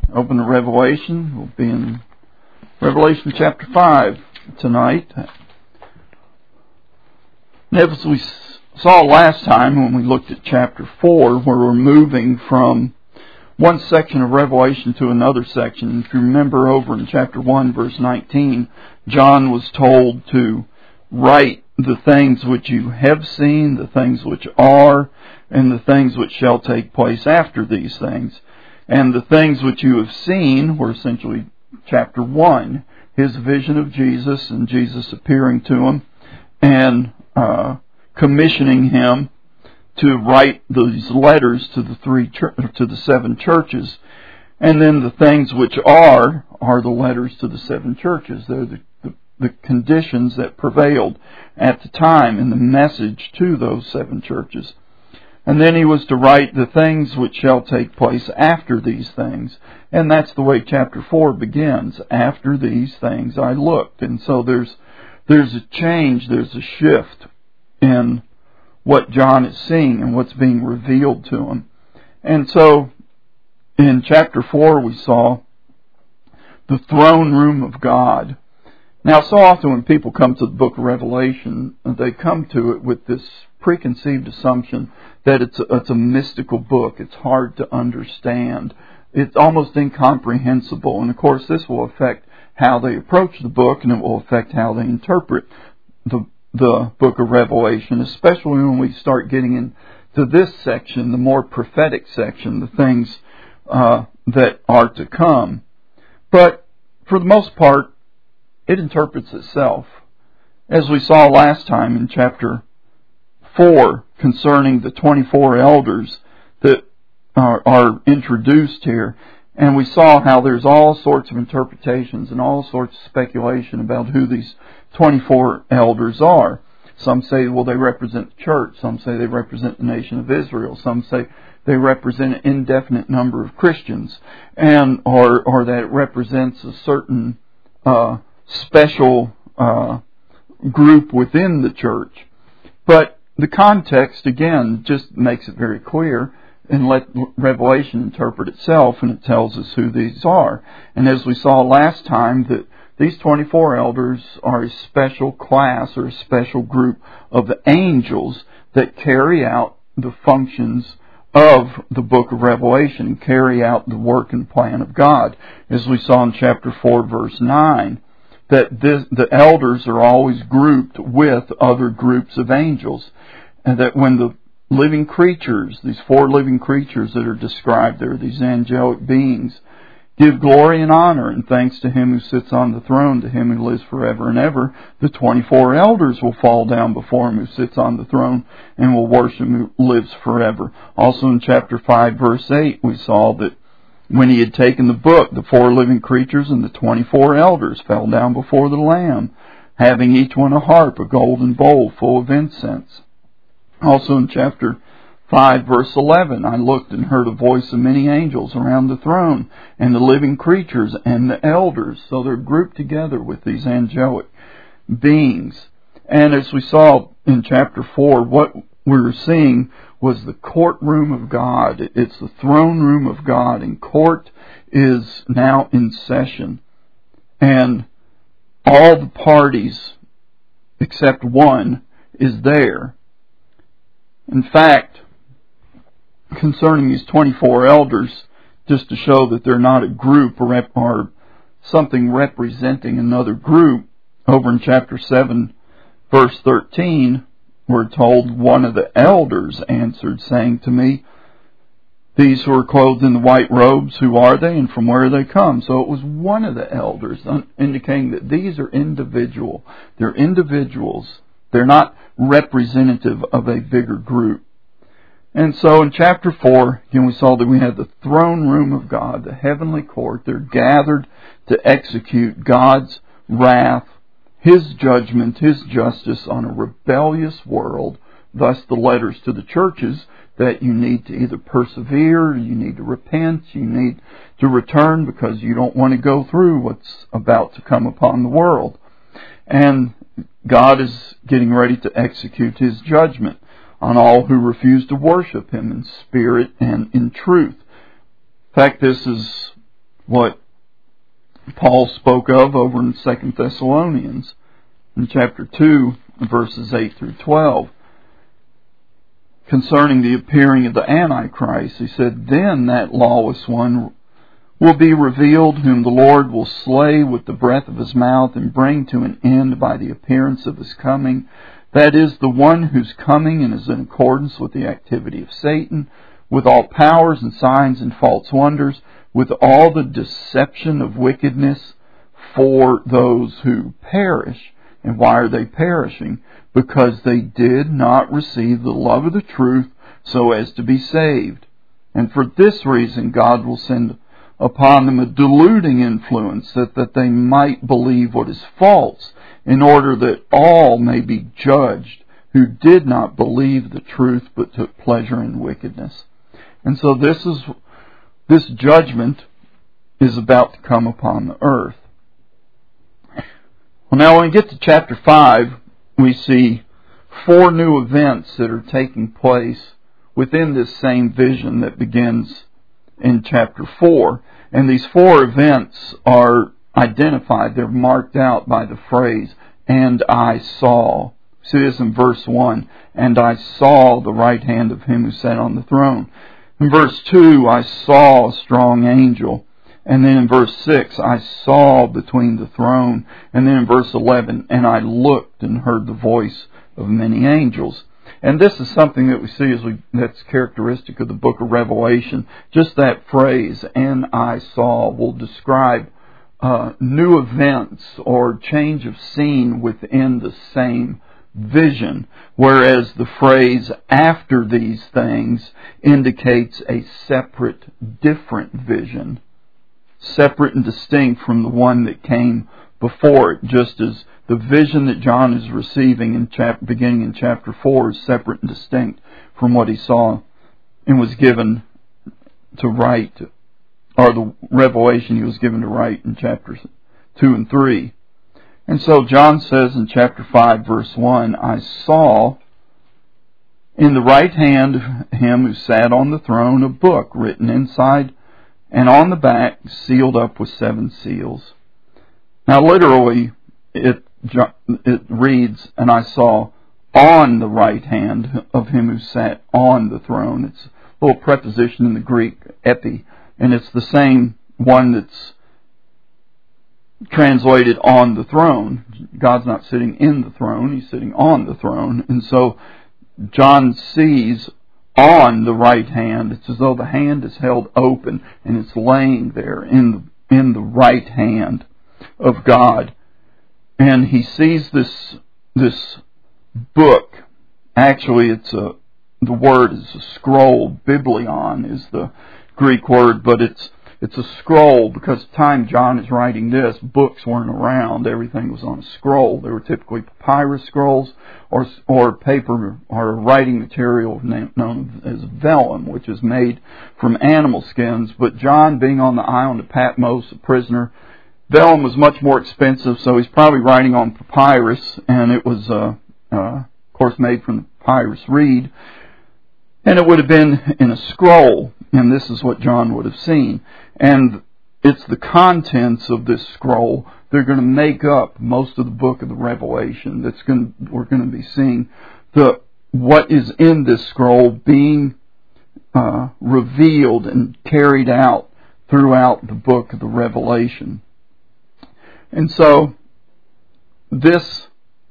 Open to Revelation. We'll be in Revelation chapter 5 tonight. And as we saw last time when we looked at chapter 4, where we're moving from one section of Revelation to another section. If you remember over in chapter 1, verse 19, John was told to write the things which you have seen, the things which are, and the things which shall take place after these things. And the things which you have seen were essentially chapter 1, his vision of Jesus and Jesus appearing to him and commissioning him to write these letters to the 7 churches. And then the things which are the letters to the 7 churches. They're the conditions that prevailed at the time and the message to those 7 churches. And then he was to write the things which shall take place after these things. And that's the way chapter 4 begins. After these things I looked. And so there's a change, there's a shift in what John is seeing and what's being revealed to him. And so in chapter 4 we saw the throne room of God. Now, so often when people come to the book of Revelation, they come to it with this preconceived assumption that it's a mystical book. It's hard to understand. It's almost incomprehensible. And of course, this will affect how they approach the book, and it will affect how they interpret the book of Revelation, especially when we start getting into this section, the more prophetic section, the things that are to come. But for the most part, it interprets itself. As we saw last time in chapter 4 concerning the 24 elders that are introduced here, and we saw how there's all sorts of interpretations and all sorts of speculation about who these 24 elders are. Some say, well, they represent the church. Some say they represent the nation of Israel. Some say they represent an indefinite number of Christians, and or that it represents a certain special group within the church. But the context, again, just makes it very clear, and let Revelation interpret itself, and it tells us who these are. And as we saw last time, that these 24 elders are a special class or a special group of the angels that carry out the functions of the book of Revelation, carry out the work and plan of God. As we saw in chapter 4, verse 9, that the elders are always grouped with other groups of angels. And that when the living creatures, these 4 living creatures that are described there, these angelic beings, give glory and honor and thanks to Him who sits on the throne, to Him who lives forever and ever, the 24 elders will fall down before Him who sits on the throne and will worship Him who lives forever. Also in chapter 5, verse 8, we saw that when He had taken the book, the 4 living creatures and the 24 elders fell down before the Lamb, having each one a harp, a golden bowl full of incense. Also in chapter 5, verse 11, I looked and heard a voice of many angels around the throne, and the living creatures and the elders. So they're grouped together with these angelic beings. And as we saw in chapter 4, what we were seeing was the courtroom of God. It's the throne room of God, and court is now in session. And all the parties, except one, is there. In fact, concerning these 24 elders, just to show that they're not a group or something representing another group, over in chapter 7, verse 13, we're told, one of the elders answered, saying to me, these who are clothed in the white robes, who are they and from where they come? So it was one of the elders, indicating that these are individual. They're individuals. They're not representative of a bigger group. And so in chapter 4, again, we saw that we had the throne room of God, the heavenly court. They're gathered to execute God's wrath, His judgment, His justice on a rebellious world. Thus the letters to the churches, that you need to either persevere, you need to repent, you need to return because you don't want to go through what's about to come upon the world. And God is getting ready to execute His judgment on all who refuse to worship Him in spirit and in truth. In fact, this is what Paul spoke of over in 2 Thessalonians in chapter 2, verses 8 through 12. Concerning the appearing of the Antichrist, he said, "Then that lawless one will be revealed, whom the Lord will slay with the breath of his mouth and bring to an end by the appearance of his coming. That is, the one whose coming is in accordance with the activity of Satan, with all powers and signs and false wonders, with all the deception of wickedness for those who perish." And why are they perishing? Because they did not receive the love of the truth so as to be saved. And for this reason God will send upon them a deluding influence, that they might believe what is false, in order that all may be judged who did not believe the truth but took pleasure in wickedness. And so this judgment is about to come upon the earth. Well, now when we get to chapter 5, we see 4 new events that are taking place within this same vision that begins in chapter 4. And these 4 events are identified. They're marked out by the phrase, "and I saw." See this in verse 1. "And I saw the right hand of him who sat on the throne." In verse 2, "I saw a strong angel." And then in verse 6, "I saw between the throne." And then in verse 11, "And I looked and heard the voice of many angels." And this is something that we see that's characteristic of the book of Revelation. Just that phrase, "and I saw," will describe new events or change of scene within the same vision, whereas the phrase "after these things" indicates a separate, different vision, separate and distinct from the one that came before it, just as the vision that John is receiving beginning in chapter 4 is separate and distinct from what he saw and was given to write, or the revelation he was given to write in chapters 2 and 3. And so John says in chapter 5, verse 1, "I saw in the right hand of him who sat on the throne a book written inside and on the back, sealed up with 7 seals." Now literally, it reads, "And I saw on the right hand of him who sat on the throne." It's a little preposition in the Greek, epi, and it's the same one that's translated "on the throne." God's not sitting in the throne, He's sitting on the throne. And so John sees on the right hand. It's as though the hand is held open and it's laying there in the right hand of God. And he sees this book. Actually, the word is a scroll. Biblion is the Greek word, but it's a scroll because the time John is writing this, books weren't around. Everything was on a scroll. They were typically papyrus scrolls or paper or writing material known as vellum, which is made from animal skins. But John, being on the island of Patmos, a prisoner, vellum was much more expensive, so he's probably writing on papyrus, and it was, of course, made from the papyrus reed. And it would have been in a scroll, and this is what John would have seen. And it's the contents of this scroll that are going to make up most of the book of the Revelation. We're going to be seeing what is in this scroll being revealed and carried out throughout the book of the Revelation. And so this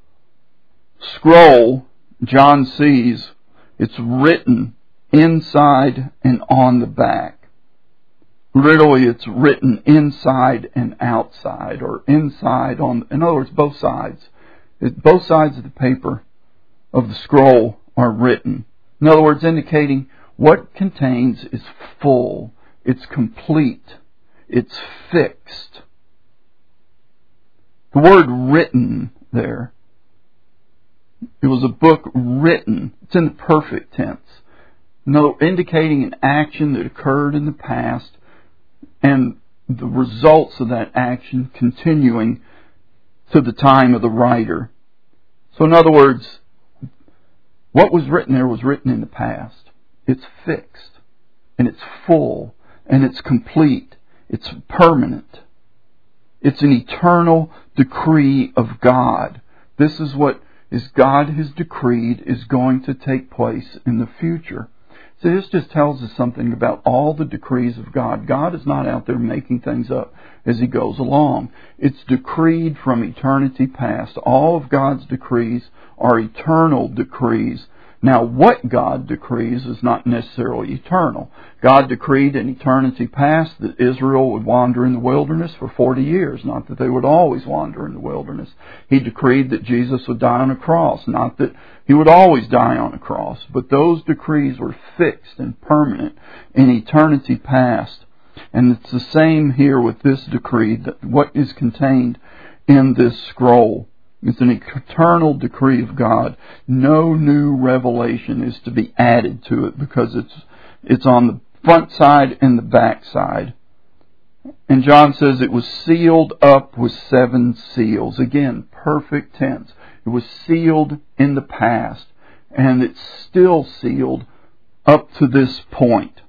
scroll, John sees, it's written inside and on the back. Literally, it's written inside and outside, or inside on, in other words, both sides. Both sides of the paper of the scroll are written. In other words, indicating what it contains is full, it's complete, it's fixed. The word written there, it was a book written. It's in the perfect tense. Indicating an action that occurred in the past and the results of that action continuing to the time of the writer. So in other words, what was written there was written in the past. It's fixed, and it's full, and it's complete, It's permanent. It's an eternal decree of God. This is what God has decreed is going to take place in the future. So this just tells us something about all the decrees of God. God is not out there making things up as He goes along. It's decreed from eternity past. All of God's decrees are eternal decrees. Now, what God decrees is not necessarily eternal. God decreed in eternity past that Israel would wander in the wilderness for 40 years, not that they would always wander in the wilderness. He decreed that Jesus would die on a cross, not that He would always die on a cross. But those decrees were fixed and permanent in eternity past. And it's the same here with this decree, that what is contained in this scroll. It's an eternal decree of God. No new revelation is to be added to it because it's on the front side and the back side. And John says it was sealed up with 7 seals. Again, perfect tense. It was sealed in the past, and it's still sealed up to this point.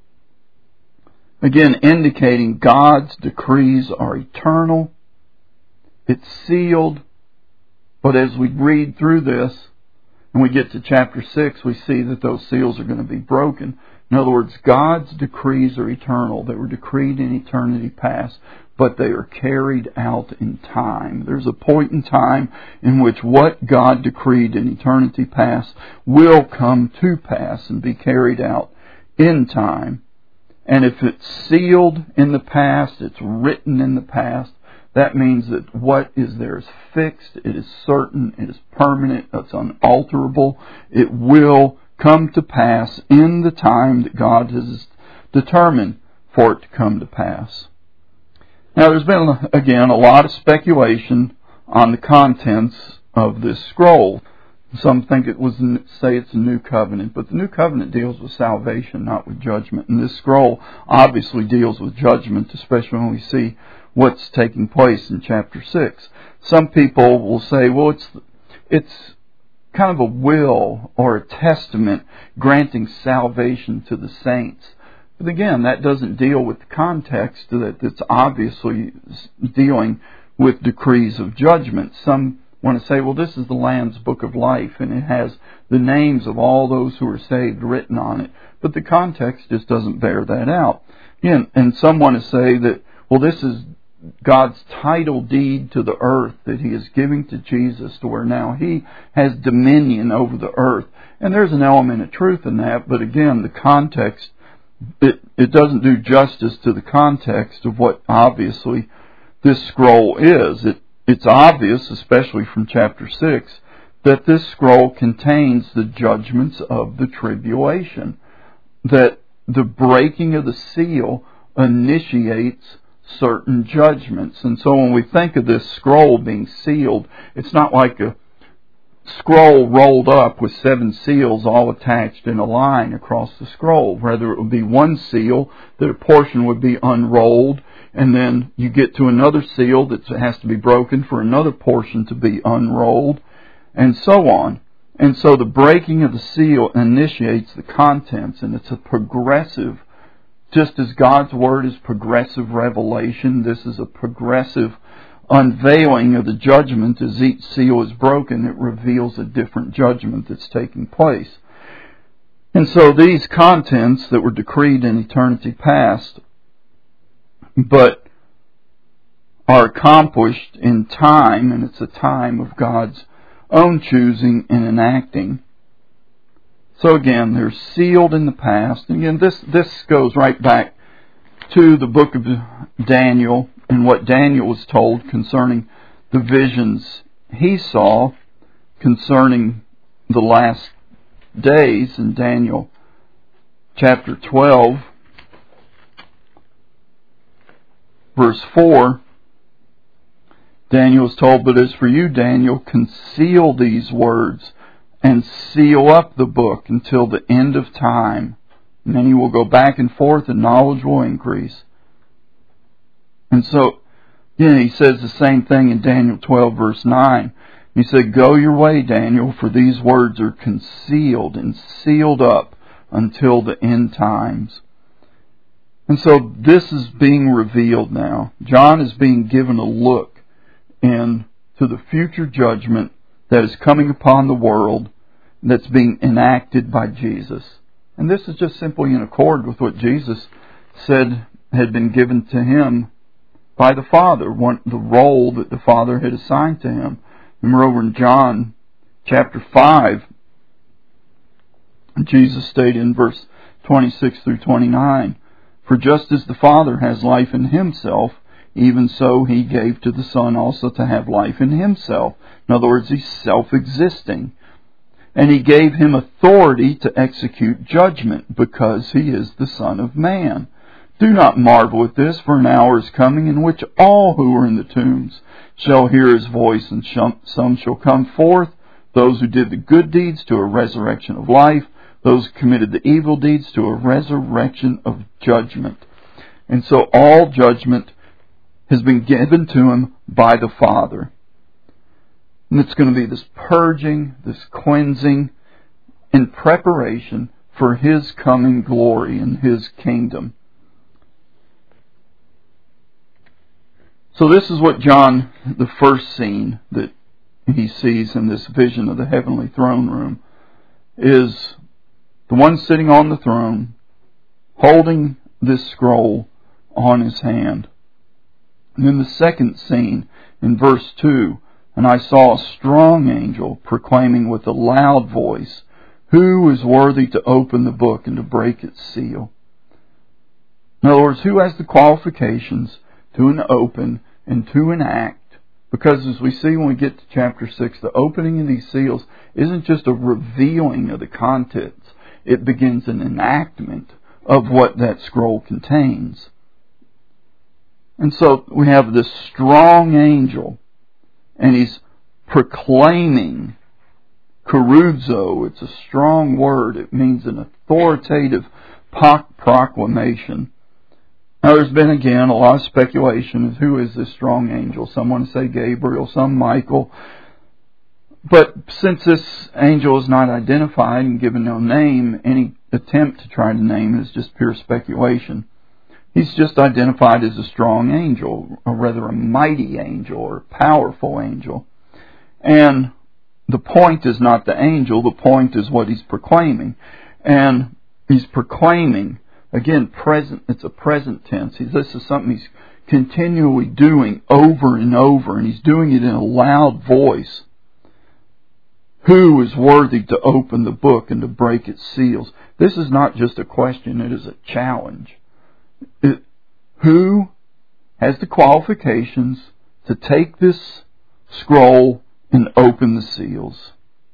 Again, indicating God's decrees are eternal. It's sealed. But as we read through this, and we get to chapter 6, we see that those seals are going to be broken. In other words, God's decrees are eternal. They were decreed in eternity past, but they are carried out in time. There's a point in time in which what God decreed in eternity past will come to pass and be carried out in time. And if it's sealed in the past, it's written in the past, that means that what is there is fixed, it is certain, it is permanent, it's unalterable. It will come to pass in the time that God has determined for it to come to pass. Now there's been, again, a lot of speculation on the contents of this scroll. Some think say it's a new covenant, but the new covenant deals with salvation, not with judgment. And this scroll obviously deals with judgment, especially when we see what's taking place in chapter 6. Some people will say, well, it's kind of a will or a testament granting salvation to the saints. But again, that doesn't deal with the context that's obviously dealing with decrees of judgment. Some want to say, well, this is the Lamb's Book of Life, and it has the names of all those who are saved written on it. But the context just doesn't bear that out. And some want to say that, well, this is God's title deed to the earth that He is giving to Jesus, to where now He has dominion over the earth. And there's an element of truth in that, but again, the context, it doesn't do justice to the context of what obviously this scroll is. It's obvious, especially from chapter 6, that this scroll contains the judgments of the tribulation. That the breaking of the seal initiates certain judgments. And so when we think of this scroll being sealed, it's not like a scroll rolled up with 7 seals all attached in a line across the scroll. Rather, it would be one seal that a portion would be unrolled, and then you get to another seal that has to be broken for another portion to be unrolled, and so on. And so the breaking of the seal initiates the contents, and it's a progressive, just as God's Word is progressive revelation, this is a progressive unveiling of the judgment. As each seal is broken, it reveals a different judgment that's taking place. And so these contents that were decreed in eternity past, but are accomplished in time, and it's a time of God's own choosing and enacting. So again, they're sealed in the past. And again, this goes right back to the book of Daniel and what Daniel was told concerning the visions he saw concerning the last days in Daniel chapter 12, verse 4. Daniel was told, "But as for you, Daniel, conceal these words and seal up the book until the end of time. And then you will go back and forth and knowledge will increase." And so, he says the same thing in Daniel 12 verse 9. He said, "Go your way, Daniel, for these words are concealed and sealed up until the end times." And so this is being revealed now. John is being given a look into the future judgment that is coming upon the world that's being enacted by Jesus. And this is just simply in accord with what Jesus said had been given to him by the Father, the role that the Father had assigned to him. Remember over in John chapter 5, Jesus stated in verse 26 through 29, "For just as the Father has life in himself, even so he gave to the Son also to have life in himself." In other words, he's self-existing. "And he gave him authority to execute judgment, because he is the Son of Man. Do not marvel at this, for an hour is coming in which all who are in the tombs shall hear his voice, and some shall come forth, those who did the good deeds to a resurrection of life, those who committed the evil deeds to a resurrection of judgment." And so all judgment has been given to him by the Father. And it's going to be this purging, this cleansing, in preparation for his coming glory and his kingdom. So this is what John, the first scene that he sees in this vision of the heavenly throne room, is the one sitting on the throne holding this scroll on his hand. And then the second scene in verse 2, "And I saw a strong angel proclaiming with a loud voice, 'Who is worthy to open the book and to break its seal?'" In other words, who has the qualifications to open and to enact? Because as we see when we get to chapter 6, the opening of these seals isn't just a revealing of the contents. It begins an enactment of what that scroll contains. And so we have this strong angel, and he's proclaiming, keruzo. It's a strong word. It means an authoritative proclamation. Now there's been again a lot of speculation of who is this strong angel. Some want to say Gabriel, some Michael. But since this angel is not identified and given no name, any attempt to try to name it is just pure speculation. He's just identified as a strong angel, or rather a mighty angel, or a powerful angel. And the point is not the angel, the point is what he's proclaiming. And he's proclaiming, again, present. It's a present tense. This is something he's continually doing over and over, and he's doing it in a loud voice. "Who is worthy to open the book and to break its seals?" This is not just a question, it is a challenge. Who has the qualifications to take this scroll and open the seals?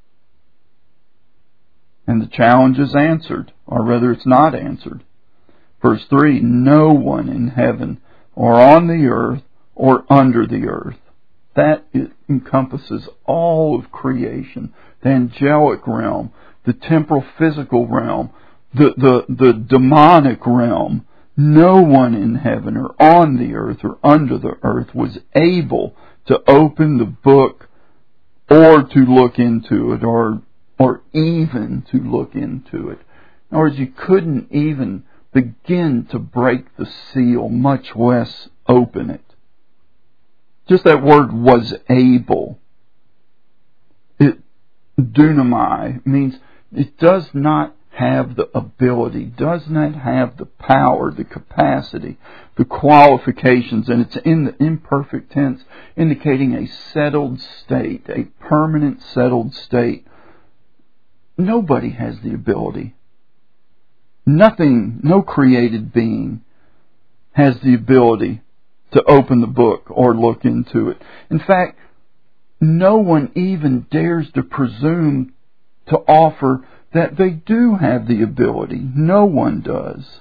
And the challenge is answered, or rather it's not answered. Verse 3, "No one in heaven or on the earth or under the earth." That encompasses all of creation, the angelic realm, the temporal physical realm, the demonic realm. No one in heaven or on the earth or under the earth was able to open the book or to look into it, or even to look into it. In other words, you couldn't even begin to break the seal, much less open it. Just that word "was able." It, dunamai, means it does not have the ability, does not have the power, the capacity, the qualifications, and it's in the imperfect tense, indicating a settled state, a permanent settled state. Nobody has the ability. Nothing, no created being has the ability to open the book or look into it. In fact, no one even dares to presume to offer that they do have the ability. No one does.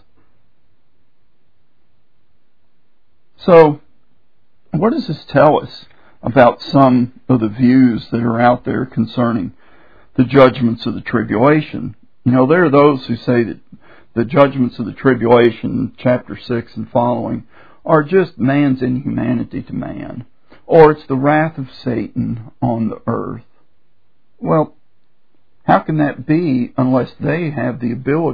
So, what does this tell us about some of the views that are out there concerning the judgments of the tribulation? You know, there are those who say that the judgments of the tribulation, chapter 6 and following, are just man's inhumanity to man, or it's the wrath of Satan on the earth. Well, how can that be unless they have the ability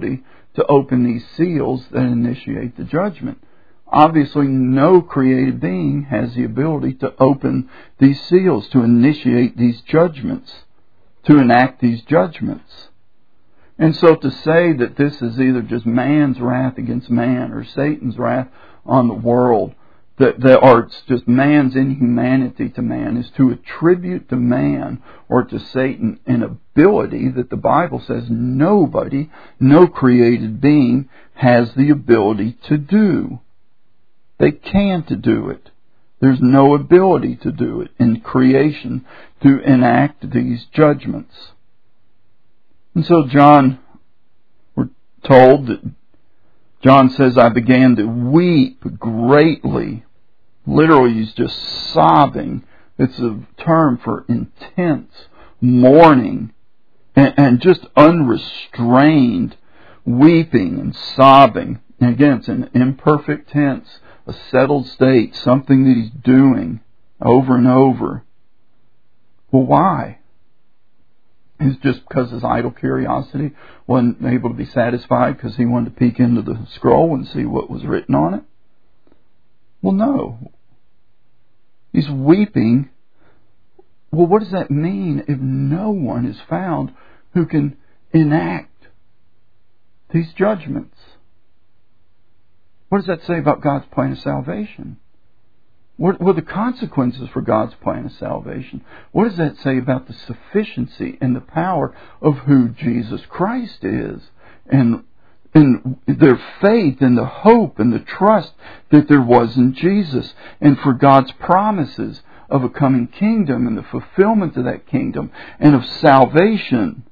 to open these seals that initiate the judgment. Obviously, no created being has the ability to open these seals, to initiate these judgments, to enact these judgments. And so to say that this is either just man's wrath against man or Satan's wrath on the world, or it's just man's inhumanity to man, is to attribute to man or to Satan an ability that the Bible says nobody, no created being, has the ability to do. They can't do it. There's no ability to do it in creation to enact these judgments. And so we're told that John says, I began to weep greatly. Literally, he's just sobbing. It's a term for intense mourning and just unrestrained weeping and sobbing. And again, it's an imperfect tense, a settled state, something that he's doing over and over. Well, why? Is it just because his idle curiosity wasn't able to be satisfied because he wanted to peek into the scroll and see what was written on it? Well, no. He's weeping. Well, what does that mean if no one is found who can enact these judgments? What does that say about God's plan of salvation? What are the consequences for God's plan of salvation? What does that say about the sufficiency and the power of who Jesus Christ is? And their faith and the hope and the trust that there was in Jesus. And for God's promises of a coming kingdom and the fulfillment of that kingdom and of salvation.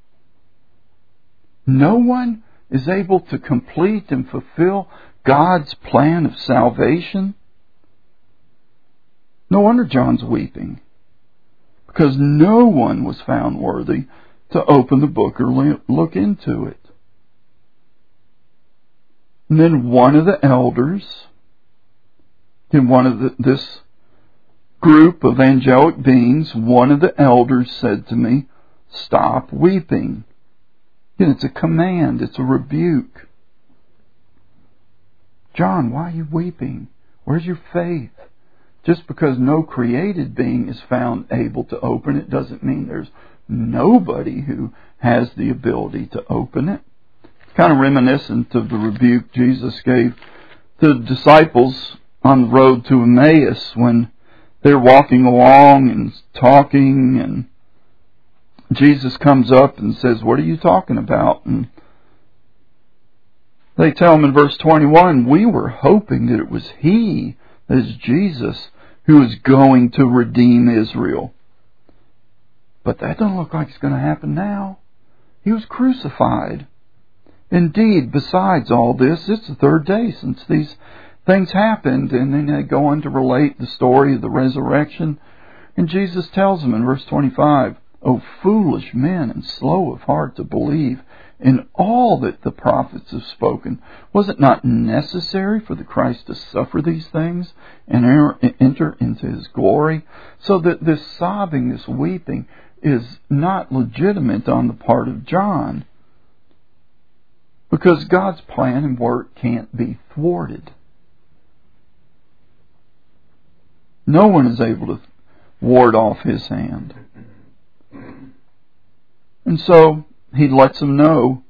No one is able to complete and fulfill God's plan of salvation. No wonder John's weeping, because no one was found worthy to open the book or look into it. And then one of the elders in this group of angelic beings, one of the elders said to me, "Stop weeping." And it's a command, it's a rebuke. John, why are you weeping? Where's your faith? Just because no created being is found able to open it doesn't mean there's nobody who has the ability to open it. It's kind of reminiscent of the rebuke Jesus gave to the disciples on the road to Emmaus when they're walking along and talking, and Jesus comes up and says, "What are you talking about?" And they tell him in verse 21, "We were hoping that it was He, that is Jesus, who is going to redeem Israel. But that doesn't look like it's going to happen now. He was crucified. Indeed, besides all this, it's the third day since these things happened." And then they go on to relate the story of the resurrection. And Jesus tells them in verse 25, "O foolish men and slow of heart to believe in all that the prophets have spoken. Was it not necessary for the Christ to suffer these things and enter into His glory?" So that this sobbing, this weeping, is not legitimate on the part of John, because God's plan and work can't be thwarted. No one is able to ward off His hand. And so He lets them know,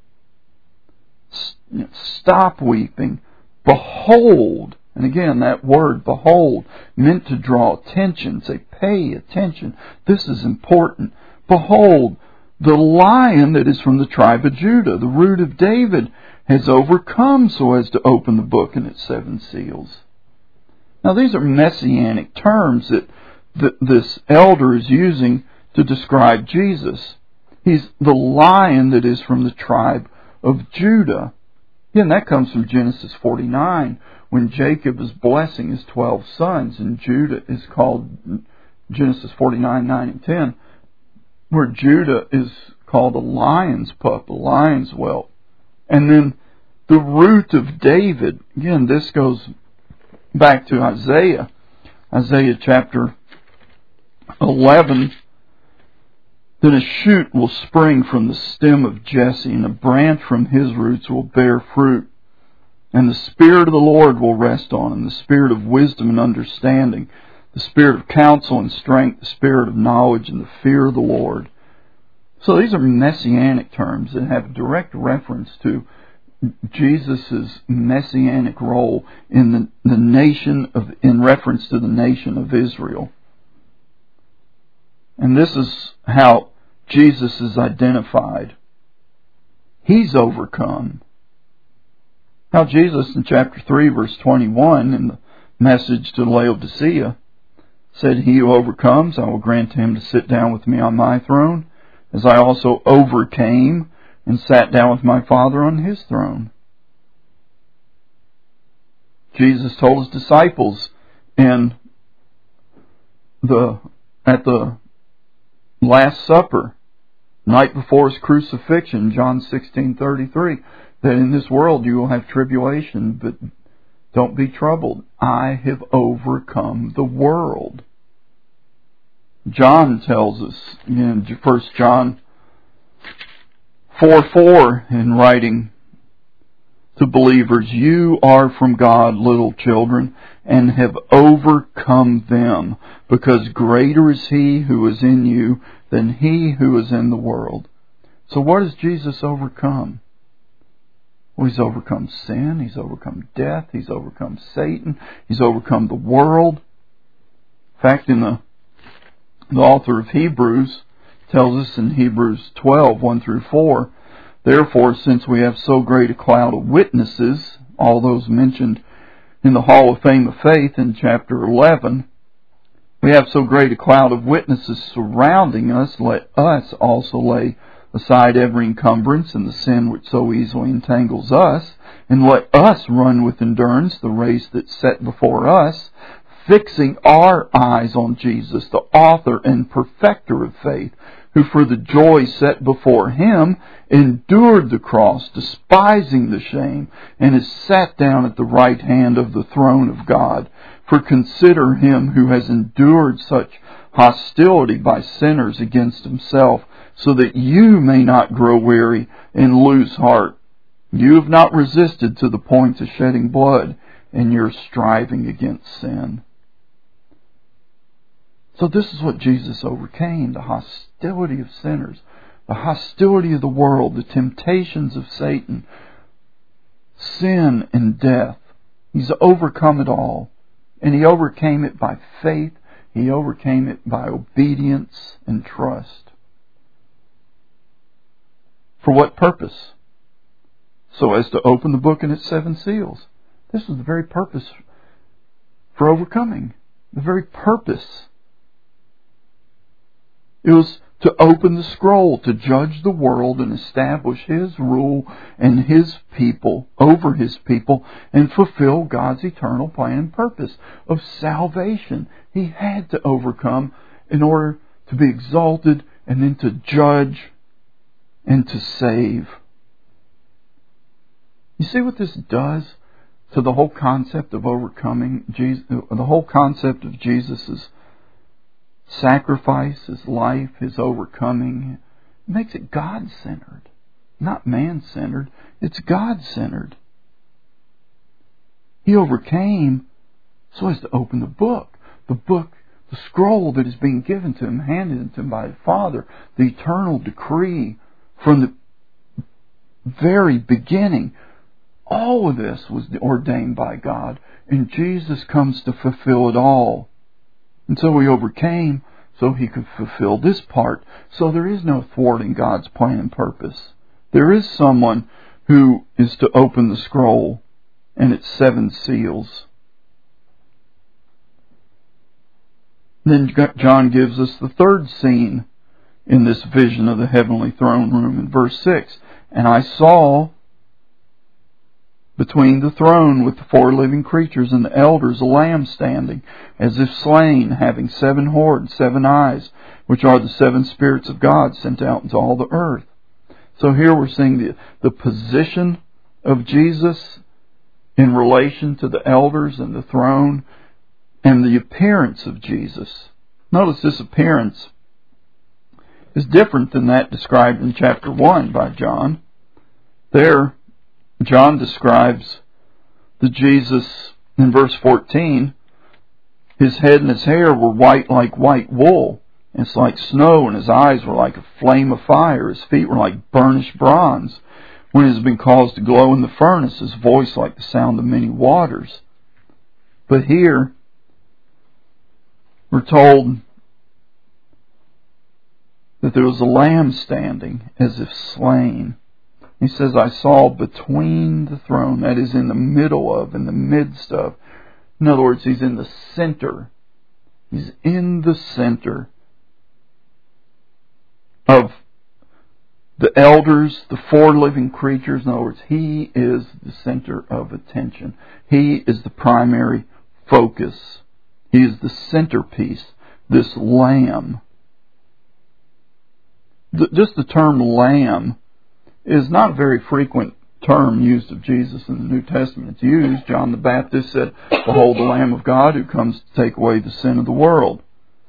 stop weeping. Behold, and again that word behold meant to draw attention, say pay attention. This is important. Behold, the Lion that is from the tribe of Judah, the root of David, has overcome so as to open the book and its 7 seals. Now these are messianic terms that this elder is using to describe Jesus. He's the Lion that is from the tribe of Judah. Again, that comes from Genesis 49, when Jacob is blessing his 12 sons, and Judah is called, Genesis 49, 9 and 10, where Judah is called a lion's pup, a lion's whelp. And then the root of David, again, this goes back to Isaiah chapter 11, Then a shoot will spring from the stem of Jesse, and a branch from his roots will bear fruit. And the Spirit of the Lord will rest on him, the Spirit of wisdom and understanding, the Spirit of counsel and strength, the Spirit of knowledge and the fear of the Lord. So these are messianic terms that have direct reference to Jesus' messianic role in the nation in reference to the nation of Israel. And this is how Jesus is identified. He's overcome. How Jesus in chapter 3 verse 21 in the message to Laodicea said, "He who overcomes, I will grant to him to sit down with me on my throne, as I also overcame and sat down with my Father on his throne." Jesus told his disciples at the Last Supper, night before his crucifixion, John 16:33, that in this world you will have tribulation, but don't be troubled. I have overcome the world. John tells us in 1 John 4:4 in writing to believers, "You are from God, little children, and have overcome them, because greater is He who is in you than he who is in the world." So what has Jesus overcome? Well, He's overcome sin, He's overcome death, He's overcome Satan, He's overcome the world. In fact, the author of Hebrews tells us in Hebrews 12:1-4, "Therefore, since we have so great a cloud of witnesses," all those mentioned in the Hall of Fame of Faith in chapter 11, "we have so great a cloud of witnesses surrounding us, let us also lay aside every encumbrance and the sin which so easily entangles us, and let us run with endurance the race that's set before us, fixing our eyes on Jesus, the author and perfecter of faith, who for the joy set before him endured the cross, despising the shame, and is sat down at the right hand of the throne of God. For consider him who has endured such hostility by sinners against himself, so that you may not grow weary and lose heart. You have not resisted to the point of shedding blood, and you're striving against sin." So this is what Jesus overcame: the hostility of sinners, the hostility of the world, the temptations of Satan, sin and death. He's overcome it all. And He overcame it by faith. He overcame it by obedience and trust. For what purpose? So as to open the book and its 7 seals. This was the very purpose for overcoming. The very purpose. It was to open the scroll, to judge the world and establish His rule and His people, over His people, and fulfill God's eternal plan and purpose of salvation. He had to overcome in order to be exalted and then to judge and to save. You see what this does to the whole concept of overcoming, the whole concept of Jesus' sacrifice, His life, His overcoming. It makes it God-centered, not man-centered. It's God-centered. He overcame so as to open the book, the scroll that is being given to Him, handed to Him by the Father, the eternal decree from the very beginning. All of this was ordained by God, and Jesus comes to fulfill it all. And so He overcame so He could fulfill this part. So there is no thwarting God's plan and purpose. There is someone who is to open the scroll and its 7 seals. Then John gives us the third scene in this vision of the heavenly throne room in verse 6. "And I saw between the throne with the 4 living creatures and the elders a lamb standing, as if slain, having 7 horns, 7 eyes, which are the 7 spirits of God sent out into all the earth." So here we're seeing the position of Jesus in relation to the elders and the throne, and the appearance of Jesus. Notice this appearance is different than that described in chapter 1 by John. There, John describes the Jesus in verse 14. His head and his hair were white like white wool. It's like snow, and his eyes were like a flame of fire. His feet were like burnished bronze. When it has been caused to glow in the furnace, his voice like the sound of many waters. But here, we're told that there was a lamb standing as if slain. He says, I saw between the throne, that is in the middle of, in the midst of. In other words, he's in the center. He's in the center of the elders, the four living creatures. In other words, he is the center of attention. He is the primary focus. He is the centerpiece, this lamb. Just the term lamb is not a very frequent term used of Jesus in the New Testament. It's used. John the Baptist said, Behold the Lamb of God who comes to take away the sin of the world.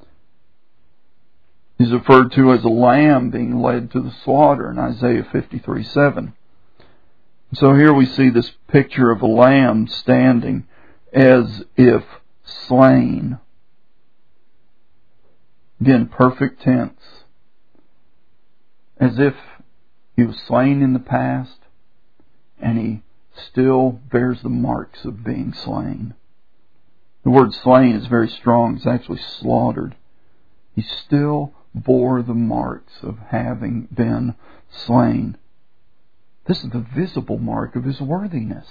He's referred to as a lamb being led to the slaughter in Isaiah 53:7. So here we see this picture of a lamb standing as if slain. Again, perfect tense. As if he was slain in the past, and he still bears the marks of being slain. The word slain is very strong. It's actually slaughtered. He still bore the marks of having been slain. This is the visible mark of his worthiness.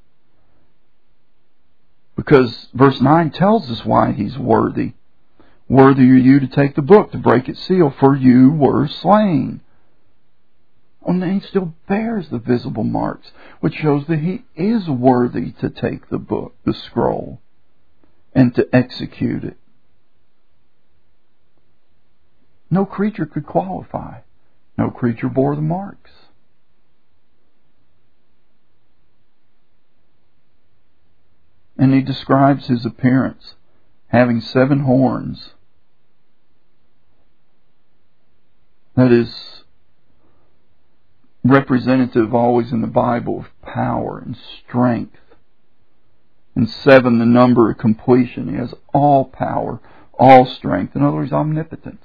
Because verse 9 tells us why he's worthy. Worthy are you to take the book, to break its seal, for you were slain. And he still bears the visible marks, which shows that he is worthy to take the book, the scroll, and to execute it. No creature could qualify. No creature bore the marks. And he describes his appearance, having 7 horns. That is representative always in the Bible of power and strength. And 7, the number of completion. He has all power, all strength. In other words, omnipotent.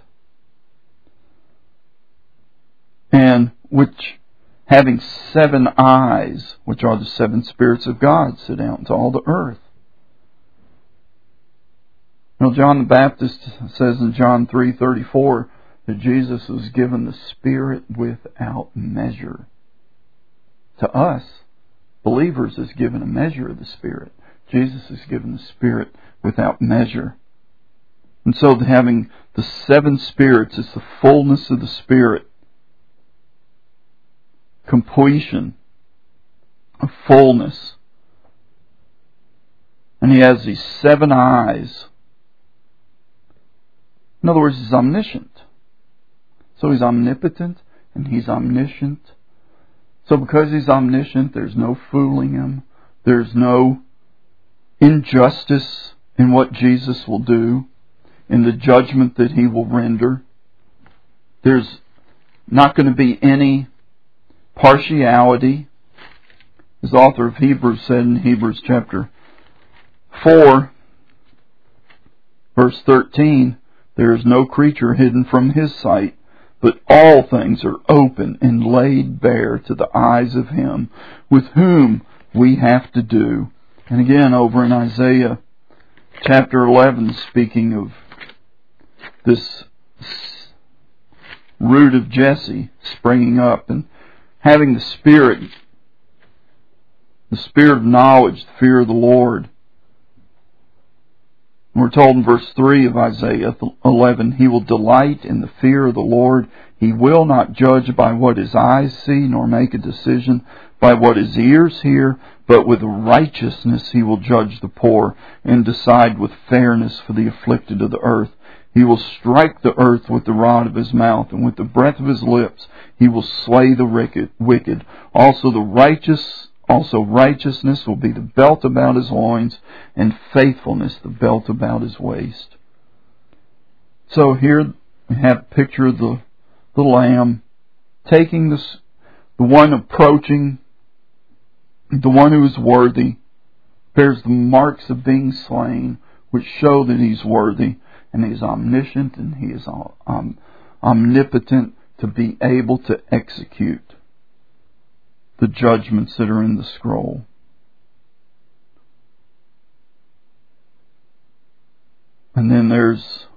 And which, having 7 eyes, which are the 7 spirits of God, sit out into all the earth. Now, John the Baptist says in John 3:34 that Jesus was given the Spirit without measure. To us, believers, is given a measure of the Spirit. Jesus is given the Spirit without measure. And so having the 7 spirits is the fullness of the Spirit. Completion of fullness. And he has these 7 eyes. In other words, he's omniscient. So he's omnipotent and he's omniscient. So because he's omniscient, there's no fooling him. There's no injustice in what Jesus will do, in the judgment that he will render. There's not going to be any partiality. As the author of Hebrews said in Hebrews chapter 4, verse 13, there is no creature hidden from his sight, but all things are open and laid bare to the eyes of him with whom we have to do. And again, over in Isaiah chapter 11, speaking of this root of Jesse springing up and having the Spirit of knowledge, the fear of the Lord. We're told in verse 3 of Isaiah 11, he will delight in the fear of the Lord. He will not judge by what his eyes see, nor make a decision by what his ears hear, but with righteousness he will judge the poor and decide with fairness for the afflicted of the earth. He will strike the earth with the rod of his mouth, and with the breath of his lips he will slay the wicked. Also righteousness will be the belt about his loins, and faithfulness the belt about his waist. So here we have a picture of the the Lamb, taking the one approaching, the one who is worthy, bears the marks of being slain, which show that He's worthy, and He's omniscient, and He is omnipotent to be able to execute the judgments that are in the scroll. And then there's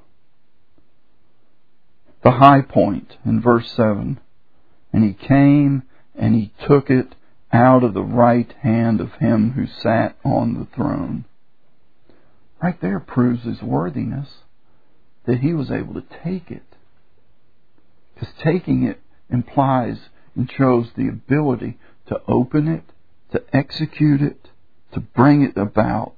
the high point in verse 7. And He came and He took it out of the right hand of Him who sat on the throne. Right there proves His worthiness, that He was able to take it. Because taking it implies and shows the ability to open it, to execute it, to bring it about,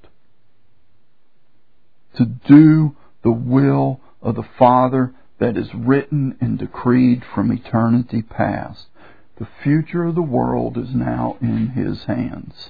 to do the will of the Father that is written and decreed from eternity past. The future of the world is now in His hands.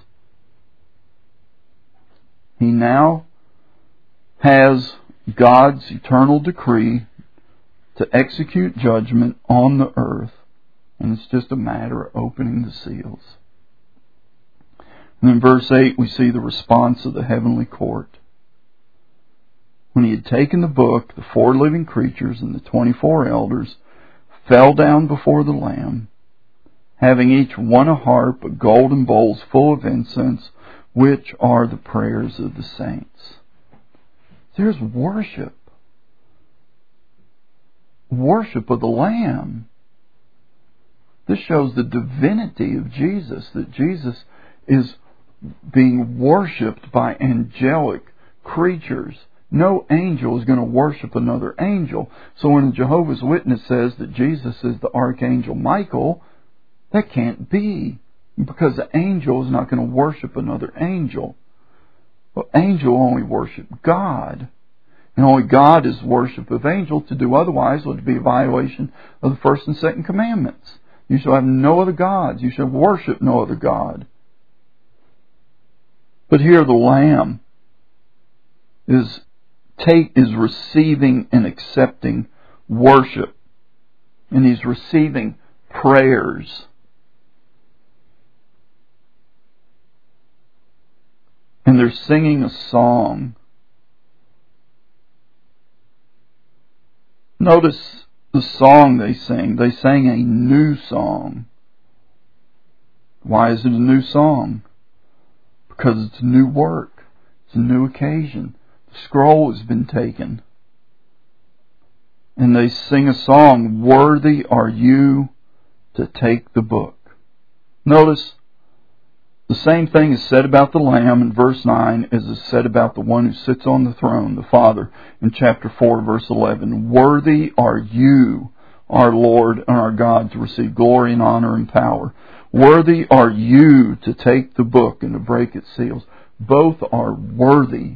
He now has God's eternal decree to execute judgment on the earth, and it's just a matter of opening the seals. And in verse 8 we see the response of the heavenly court. When He had taken the book, the 4 living creatures and the 24 elders fell down before the Lamb, having each one a harp, of golden bowls full of incense, which are the prayers of the saints. There's worship. Worship of the Lamb. This shows the divinity of Jesus, that Jesus is being worshipped by angelic creatures. No angel is going to worship another angel. So when a Jehovah's Witness says that Jesus is the Archangel Michael, that can't be, because the angel is not going to worship another angel. Well, angel only worship God. And only God is worship of angel. To do otherwise would be a violation of the first and second commandments. You shall have no other gods. You shall worship no other God. But here the Lamb is receiving and accepting worship. And He's receiving prayers. And they're singing a song. Notice the song they sing. They sang a new song. Why is it a new song? Because it's new work. It's a new occasion. The scroll has been taken. And they sing a song, "Worthy are you to take the book." Notice, the same thing is said about the Lamb in verse 9 as is said about the one who sits on the throne, the Father, in chapter 4, verse 11. Worthy are you, our Lord and our God, to receive glory and honor and power. Worthy are you to take the book and to break its seals. Both are worthy.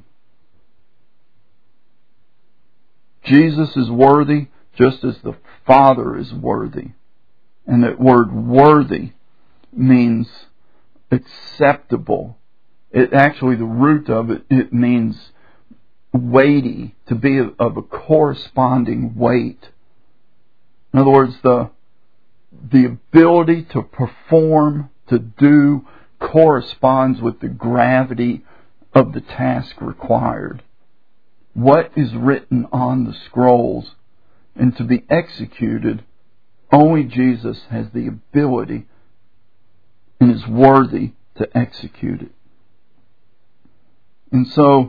Jesus is worthy just as the Father is worthy. And that word worthy means acceptable. It actually, the root of it means weighty, to be of a corresponding weight. In other words, the ability to perform, to do, corresponds with the gravity of the task required. What is written on the scrolls and to be executed, only Jesus has the ability and is worthy to execute it. And so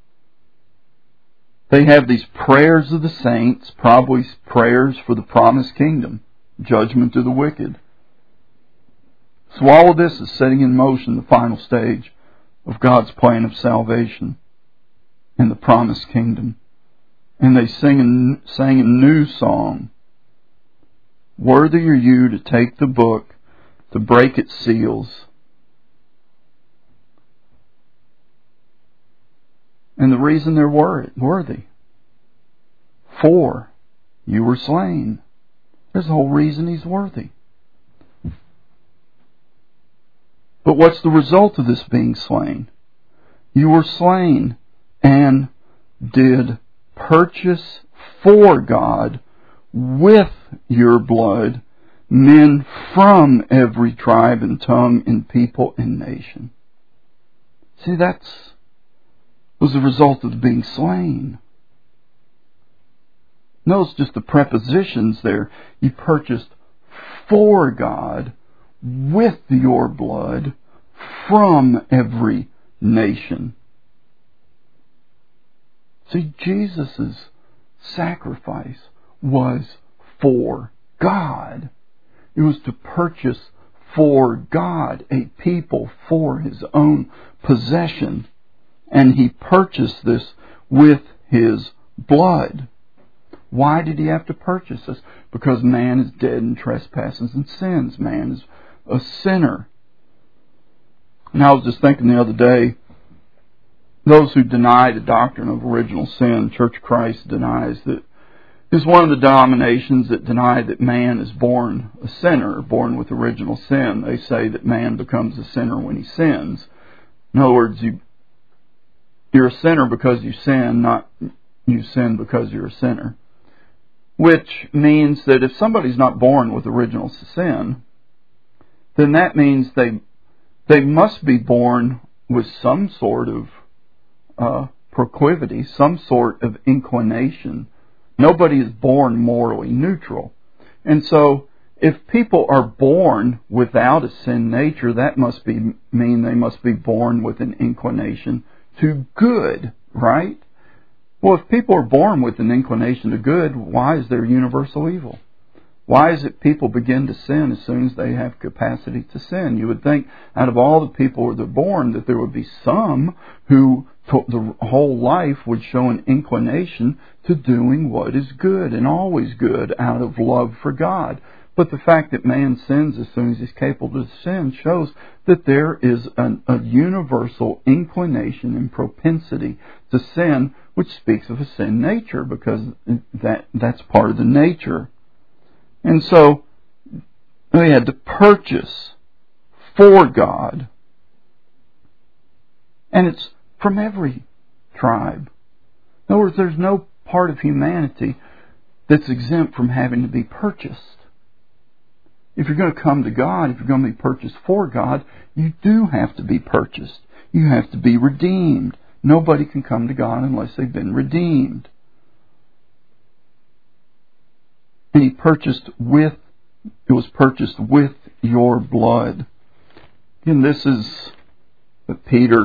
they have these prayers of the saints, probably prayers for the promised kingdom, judgment to the wicked. So all of this is setting in motion the final stage of God's plan of salvation in the promised kingdom. And they sang a new song. Worthy are you to take the book, to break its seals. And the reason they're worthy. For you were slain. There's the whole reason He's worthy. But what's the result of this being slain? You were slain and did purchase for God with your blood men from every tribe and tongue and people and nation. See, that was the result of being slain. Notice just the prepositions there. You purchased for God with your blood from every nation. See, Jesus' sacrifice was for God. It was to purchase for God a people for His own possession. And He purchased this with His blood. Why did He have to purchase this? Because man is dead in trespasses and sins. Man is a sinner. And I was just thinking the other day, those who deny the doctrine of original sin, Church of Christ denies that, is one of the denominations that deny that man is born a sinner, born with original sin. They say that man becomes a sinner when he sins. In other words, you're a sinner because you sin, not you sin because you're a sinner. Which means that if somebody's not born with original sin, then that means they must be born with some sort of proclivity, some sort of inclination. Nobody is born morally neutral. And so, if people are born without a sin nature, that must mean they must be born with an inclination to good, right? Well, if people are born with an inclination to good, why is there universal evil? Why is it people begin to sin as soon as they have capacity to sin? You would think out of all the people that are born that there would be some who the whole life would show an inclination to doing what is good and always good out of love for God. But the fact that man sins as soon as he's capable of sin shows that there is a universal inclination and propensity to sin, which speaks of a sin nature, because that's part of the nature. And so they had to purchase for God. And it's from every tribe. In other words, there's no part of humanity that's exempt from having to be purchased. If you're going to come to God, if you're going to be purchased for God, you do have to be purchased. You have to be redeemed. Nobody can come to God unless they've been redeemed. And it was purchased with your blood. And this is what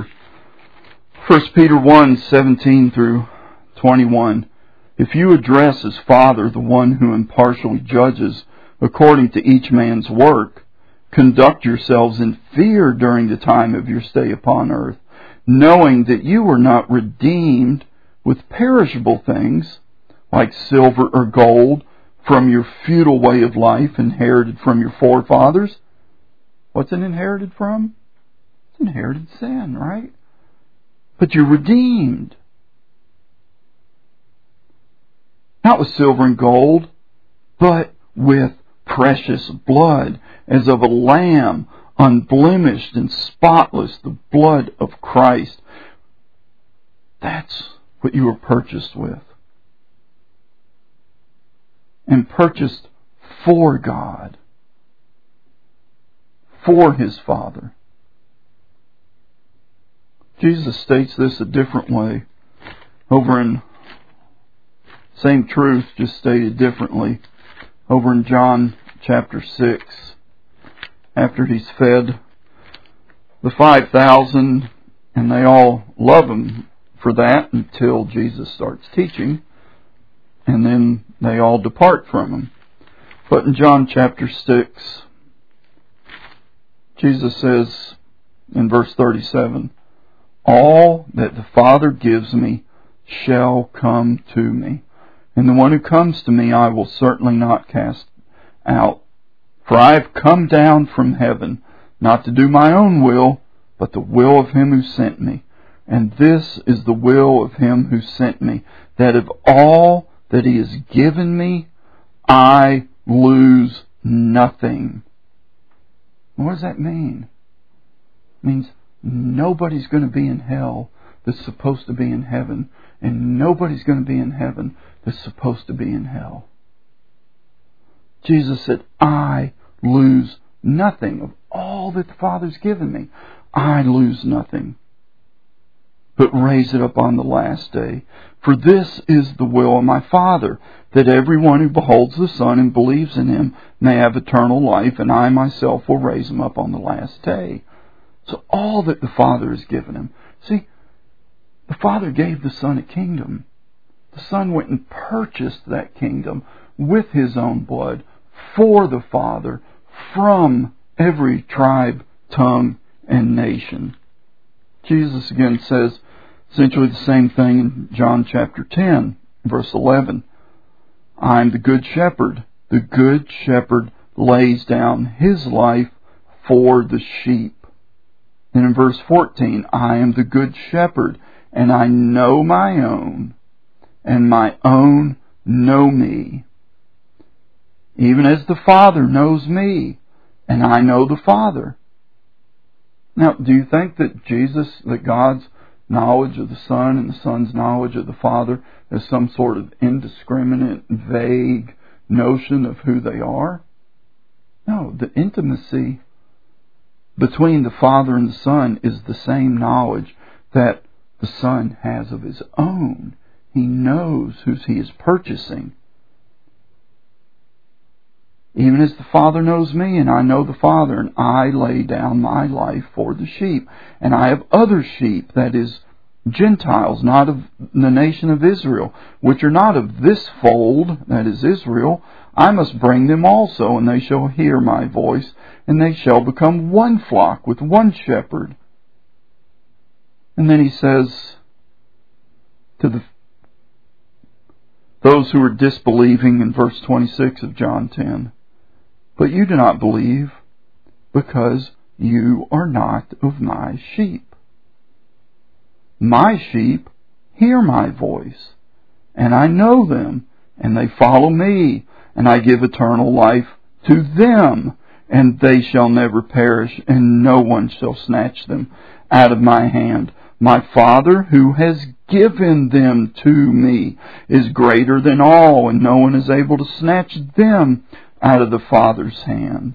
1 Peter 1, 17 through 21. If you address as Father the one who impartially judges according to each man's work, conduct yourselves in fear during the time of your stay upon earth, knowing that you were not redeemed with perishable things like silver or gold from your futile way of life inherited from your forefathers. What's it inherited from? It's inherited sin, right? But you're redeemed. Not with silver and gold, but with precious blood, as of a lamb, unblemished and spotless, the blood of Christ. That's what you were purchased with. And purchased for God, for His Father. Jesus states this a different way. Over in same truth, just stated differently. Over in John chapter 6, after He's fed the 5,000, and they all love Him for that until Jesus starts teaching, and then they all depart from Him. But in John chapter 6, Jesus says in verse 37, all that the Father gives me shall come to me. And the one who comes to me I will certainly not cast out. For I have come down from heaven, not to do my own will, but the will of Him who sent me. And this is the will of Him who sent me, that of all that He has given me, I lose nothing. What does that mean? It means nobody's going to be in hell that's supposed to be in heaven, and nobody's going to be in heaven that's supposed to be in hell. Jesus said, I lose nothing of all that the Father's given me. I lose nothing, but raise it up on the last day. For this is the will of my Father, that everyone who beholds the Son and believes in Him may have eternal life, and I myself will raise him up on the last day. So all that the Father has given Him. See, the Father gave the Son a kingdom. The Son went and purchased that kingdom with His own blood for the Father from every tribe, tongue, and nation. Jesus again says essentially the same thing in John chapter 10, verse 11. I am the good shepherd. The good shepherd lays down his life for the sheep. And in verse 14, I am the good shepherd, and I know my own, and my own know me, even as the Father knows me, and I know the Father. Now, do you think that God's knowledge of the Son and the Son's knowledge of the Father is some sort of indiscriminate, vague notion of who they are? No, the intimacy between the Father and the Son is the same knowledge that the Son has of His own. He knows who He is purchasing. Even as the Father knows me, and I know the Father, and I lay down my life for the sheep. And I have other sheep, that is, Gentiles, not of the nation of Israel, which are not of this fold, that is Israel. I must bring them also, and they shall hear my voice, and they shall become one flock with one shepherd. And then He says to those who are disbelieving in verse 26 of John 10, but you do not believe because you are not of my sheep. My sheep hear my voice, and I know them, and they follow me, and I give eternal life to them, and they shall never perish, and no one shall snatch them out of my hand. My Father, who has given them to me, is greater than all, and no one is able to snatch them out of the Father's hand.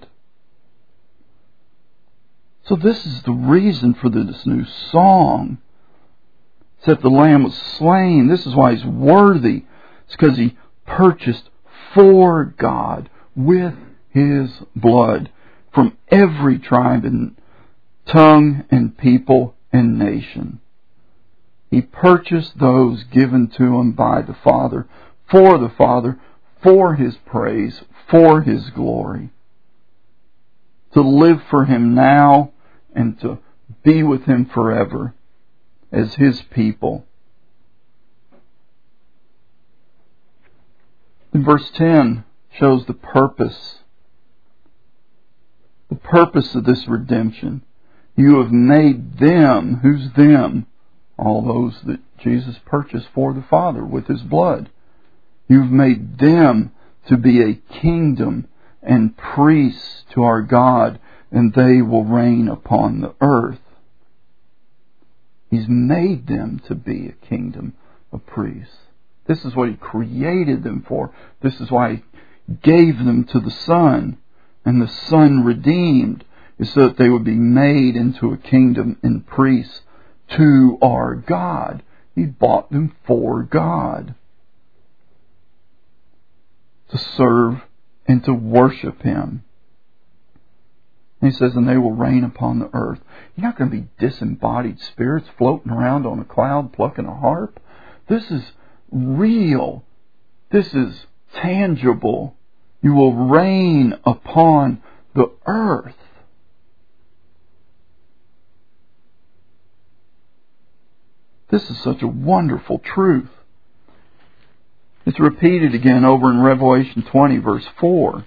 So this is the reason for this new song. It's that the Lamb was slain. This is why He's worthy. It's because He purchased for God with His blood from every tribe and tongue and people and nation. He purchased those given to Him by the Father, for His praise, for His glory. To live for Him now and to be with Him forever as His people. In verse 10 shows the purpose. The purpose of this redemption. You have made them, who's them? All those that Jesus purchased for the Father with His blood. You've made them to be a kingdom and priests to our God, and they will reign upon the earth. He's made them to be a kingdom of priests. This is what He created them for. This is why He gave them to the Son, and the Son redeemed, is so that they would be made into a kingdom and priests to our God. He bought them for God, to serve and to worship Him. And He says, and they will reign upon the earth. You're not going to be disembodied spirits floating around on a cloud plucking a harp. This is real. This is tangible. You will reign upon the earth. This is such a wonderful truth. It's repeated again over in Revelation 20, verse 4.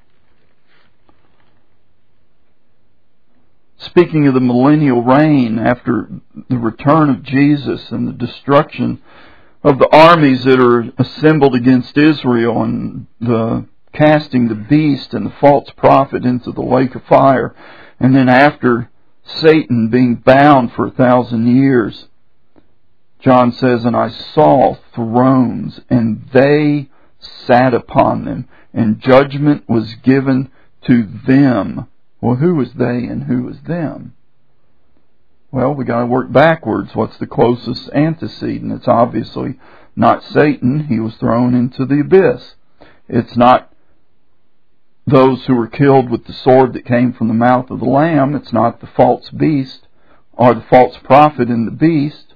Speaking of the millennial reign after the return of Jesus and the destruction of the armies that are assembled against Israel and the casting the beast and the false prophet into the lake of fire, and then after Satan being bound for 1,000 years, John says, and I saw thrones, and they sat upon them, and judgment was given to them. Well, who was they and who was them? Well, we got to work backwards. What's the closest antecedent? It's obviously not Satan. He was thrown into the abyss. It's not those who were killed with the sword that came from the mouth of the Lamb. It's not the false beast or the false prophet in the beast.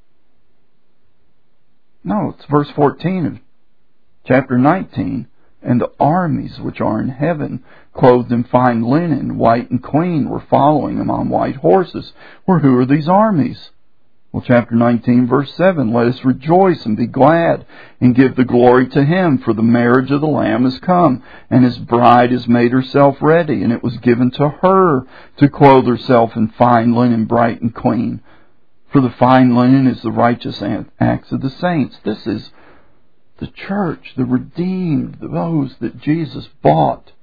No, it's verse 14 of chapter 19. And the armies which are in heaven, clothed in fine linen, white and clean, were following him on white horses. Well, who are these armies? Well, chapter 19, verse 7, let us rejoice and be glad and give the glory to him, for the marriage of the Lamb is come, and his bride has made herself ready, and it was given to her to clothe herself in fine linen, bright and clean. For the fine linen is the righteous acts of the saints. This is the church, the redeemed, those that Jesus bought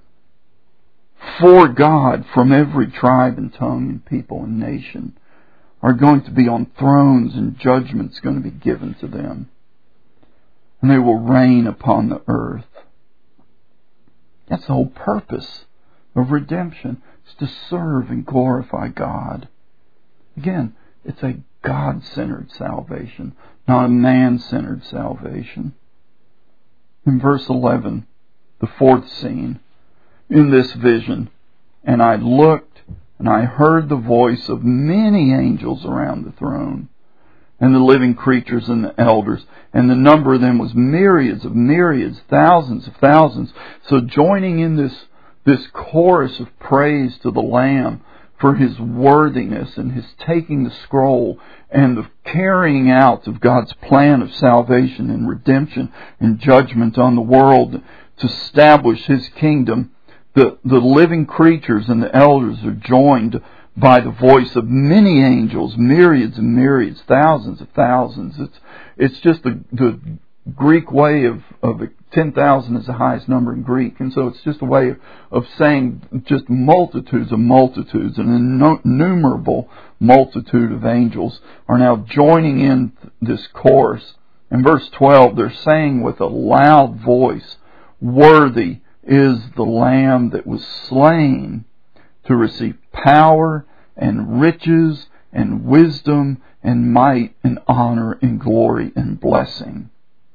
for God from every tribe and tongue and people and nation, are going to be on thrones, and judgment's going to be given to them. And they will reign upon the earth. That's the whole purpose of redemption, is to serve and glorify God. Again, it's a God-centered salvation, not a man-centered salvation. In verse 11, the fourth scene, in this vision, and I looked, and I heard the voice of many angels around the throne, and the living creatures and the elders, and the number of them was myriads of myriads, thousands of thousands. So joining in this chorus of praise to the Lamb for His worthiness and His taking the scroll and the carrying out of God's plan of salvation and redemption and judgment on the world to establish His kingdom, the living creatures and the elders are joined by the voice of many angels, myriads and myriads, thousands of thousands. It's just the Greek way of 10,000 is the highest number in Greek, and so it's just a way of saying just multitudes of multitudes, an innumerable multitude of angels are now joining in this chorus. In verse 12, they're saying with a loud voice, "Worthy is the Lamb that was slain to receive power and riches and wisdom and might and honor and glory and blessing."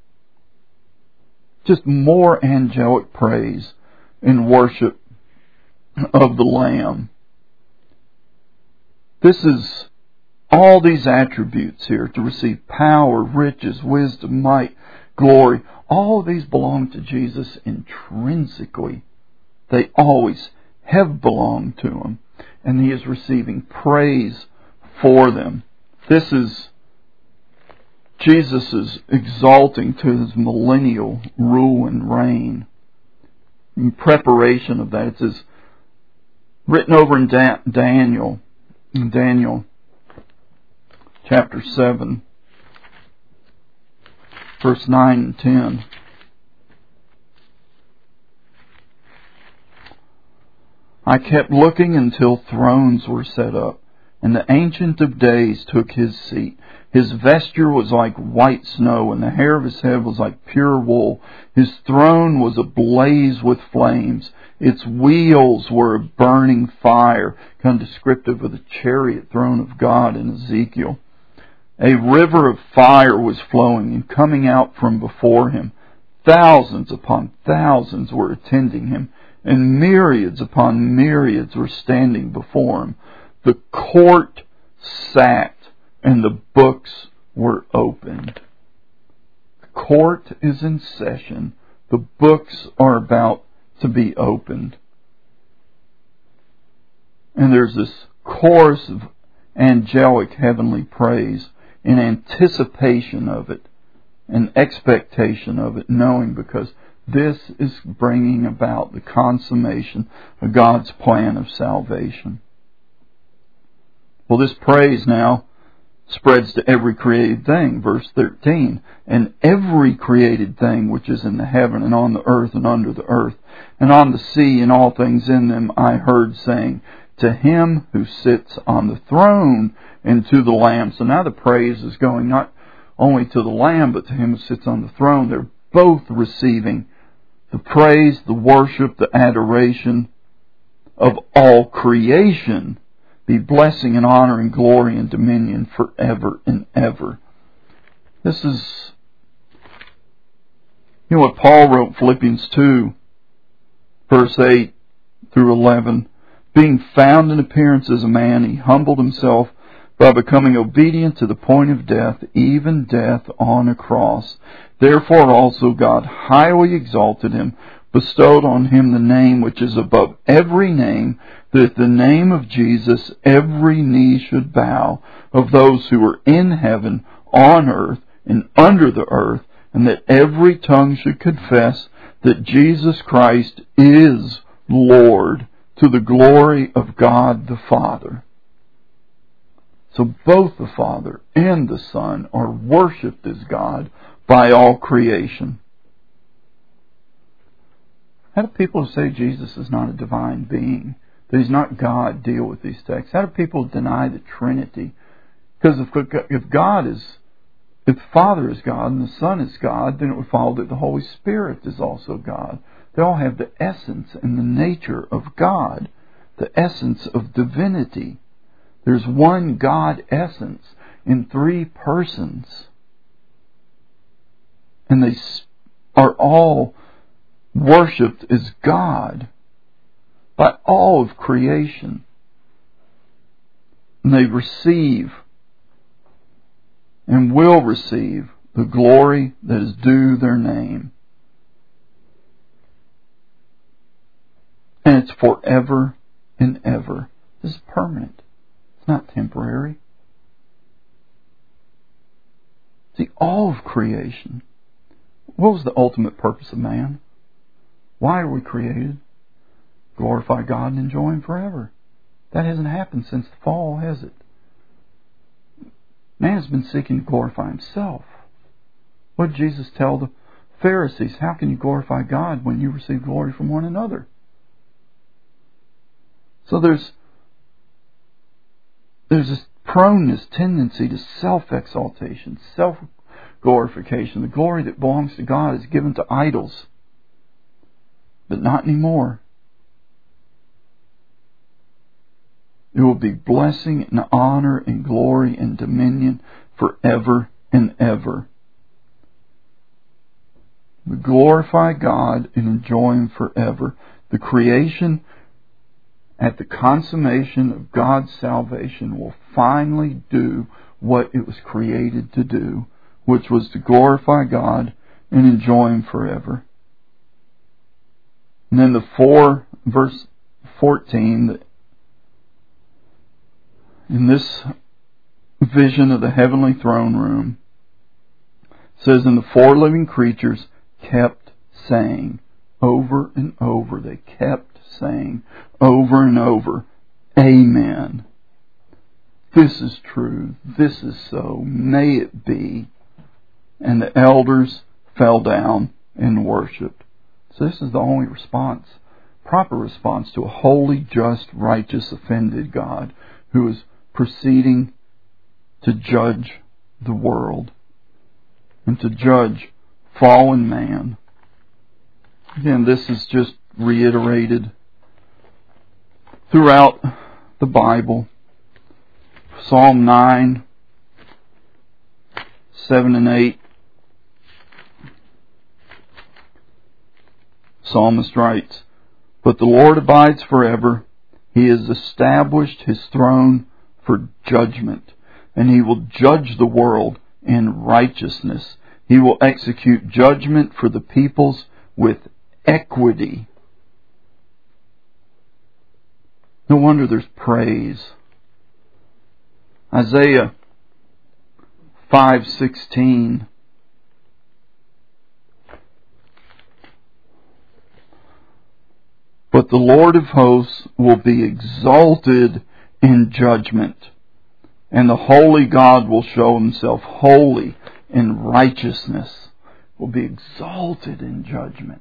Just more angelic praise and worship of the Lamb. This is all these attributes here, to receive power, riches, wisdom, might, glory. All of these belong to Jesus intrinsically. They always have belonged to Him, and He is receiving praise for them. This is Jesus is exalting to His millennial rule and reign. In preparation of that, it says, written over in Daniel chapter 7, verse 9 and 10. I kept looking until thrones were set up, and the Ancient of Days took His seat. His vesture was like white snow, and the hair of His head was like pure wool. His throne was ablaze with flames. Its wheels were a burning fire, kind of descriptive of the chariot throne of God in Ezekiel. A river of fire was flowing and coming out from before Him. Thousands upon thousands were attending Him, and myriads upon myriads were standing before Him. The court sat, and the books were opened. The court is in session. The books are about to be opened. And there's this chorus of angelic heavenly praise in anticipation of it, an expectation of it, knowing because this is bringing about the consummation of God's plan of salvation. Well, this praise now spreads to every created thing, verse 13. And every created thing which is in the heaven and on the earth and under the earth and on the sea and all things in them, I heard saying, to Him who sits on the throne and to the Lamb. So now the praise is going not only to the Lamb, but to Him who sits on the throne. They're both receiving the praise, the worship, the adoration of all creation be blessing and honor and glory and dominion forever and ever. This is, what Paul wrote in Philippians 2, verse 8 through 11. Being found in appearance as a man, he humbled himself by becoming obedient to the point of death, even death on a cross. Therefore also God highly exalted him, bestowed on him the name which is above every name, that at the name of Jesus every knee should bow, of those who are in heaven, on earth, and under the earth, and that every tongue should confess that Jesus Christ is Lord, to the glory of God the Father. So both the Father and the Son are worshipped as God by all creation. How do people who say Jesus is not a divine being, that He's not God, deal with these texts? How do people deny the Trinity? Because if the Father is God and the Son is God, then it would follow that the Holy Spirit is also God. They all have the essence and the nature of God, the essence of divinity. There's one God essence in three persons. And they are all worshipped as God by all of creation. And they receive and will receive the glory that is due their name. And it's forever and ever. This is permanent. It's not temporary. See, all of creation. What was the ultimate purpose of man? Why are we created? Glorify God and enjoy Him forever. That hasn't happened since the fall, has it? Man has been seeking to glorify himself. What did Jesus tell the Pharisees? How can you glorify God when you receive glory from one another? So there's this proneness, tendency to self-exaltation, self-glorification. The glory that belongs to God is given to idols. But not anymore. It will be blessing and honor and glory and dominion forever and ever. We glorify God and enjoy Him forever. The creation at the consummation of God's salvation will finally do what it was created to do, which was to glorify God and enjoy Him forever. And then verse 14, in this vision of the heavenly throne room, says, and the four living creatures kept saying over and over, they kept saying over and over, Amen. This is true. This is so. May it be. And the elders fell down and worshipped. So this is the only response, proper response to a holy, just, righteous, offended God who is proceeding to judge the world and to judge fallen man. Again, this is just reiterated throughout the Bible. Psalm 9, 7 and 8. Psalmist writes, but the Lord abides forever. He has established His throne for judgment, and He will judge the world in righteousness. He will execute judgment for the peoples with equity. No wonder there's praise. Isaiah 5:16. But the Lord of hosts will be exalted in judgment, and the holy God will show Himself holy in righteousness, will be exalted in judgment.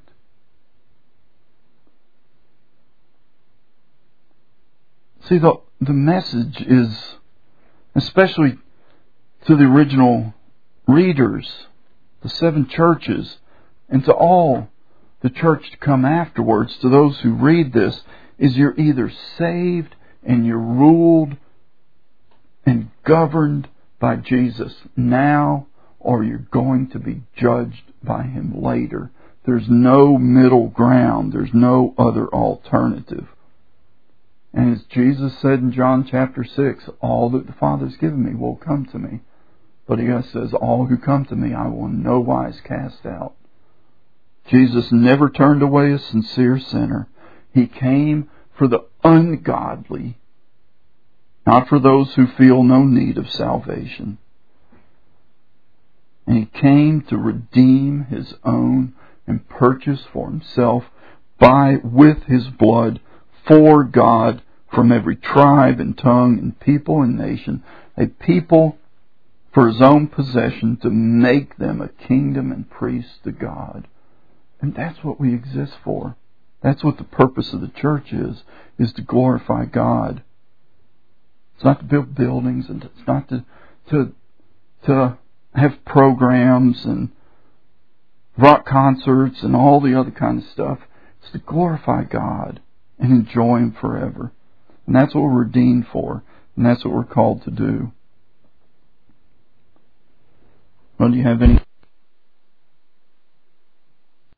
See, the message is, especially to the original readers, the seven churches, and to all the church to come afterwards, to those who read this, is you're either saved and you're ruled and governed by Jesus now, or you're going to be judged by Him later. There's no middle ground. There's no other alternative. And as Jesus said in John chapter 6, all that the Father's given me will come to me. But He says, all who come to me I will in no wise cast out. Jesus never turned away a sincere sinner. He came for the ungodly, not for those who feel no need of salvation. And He came to redeem His own and purchase for Himself with His blood for God from every tribe and tongue and people and nation, a people for His own possession, to make them a kingdom and priests to God. And that's what we exist for. That's what the purpose of the church is to glorify God. It's not to build buildings, and it's not to have programs and rock concerts and all the other kind of stuff. It's to glorify God and enjoy Him forever. And that's what we're redeemed for, and that's what we're called to do. Well, do you have any